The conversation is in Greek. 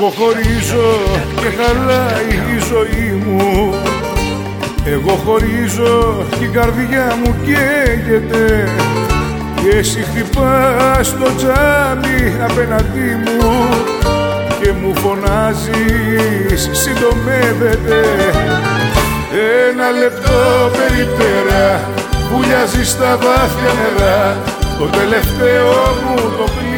Εγώ χωρίζω και χαλάει η ζωή μου. Εγώ χωρίζω και η καρδιά μου καίγεται. Και εσύ χτυπάς το τζάμι απέναντί μου και μου φωνάζεις συντομεύεται. Ένα λεπτό περιπέρα βουλιάζει στα βάθια νερά. Το τελευταίο μου το